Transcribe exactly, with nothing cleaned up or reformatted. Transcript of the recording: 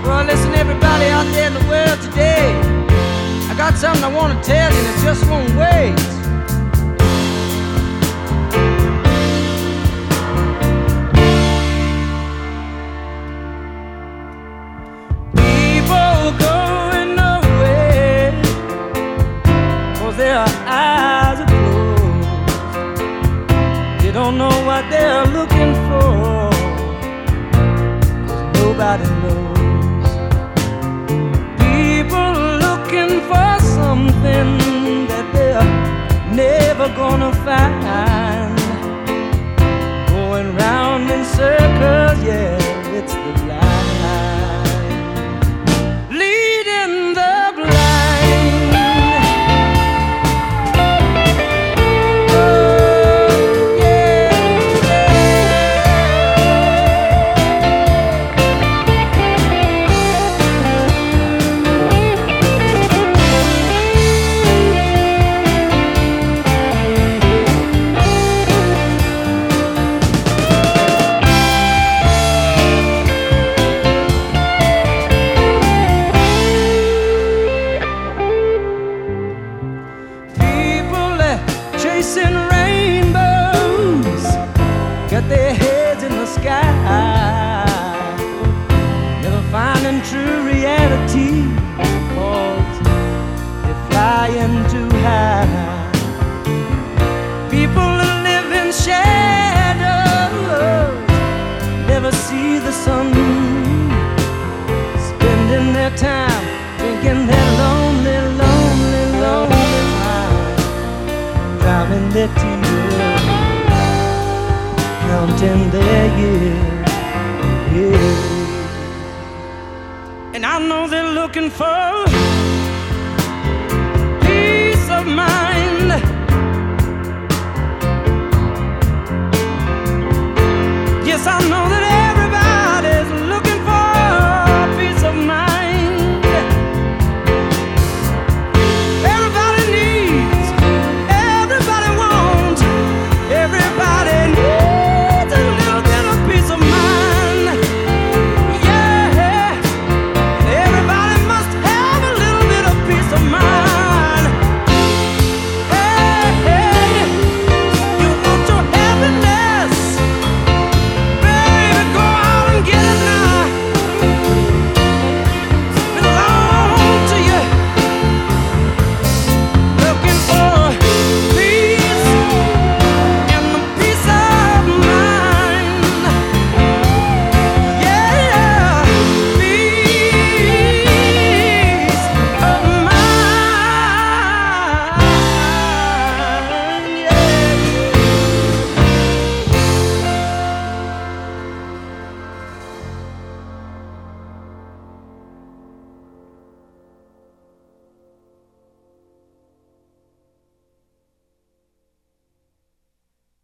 Well, listen, everybody out there in the world today, I got something I want to tell you, and it just won't wait. People going nowhere, 'cause their eyes are closed. They don't know what they're looking for, 'cause nobody knows. People looking for something that they're never gonna find. Going round in circles, yeah, it's the blind leading the blind. Oh, yeah, chasing rainbows, got their heads in the sky, never finding true reality, 'cause they're flying too high. People that live in shadows never see the sun, spending their time drinking their lonely, lonely, lonely wine, drowning their tears, counting their years, years. And I know they're looking for peace of mind. Yes, I know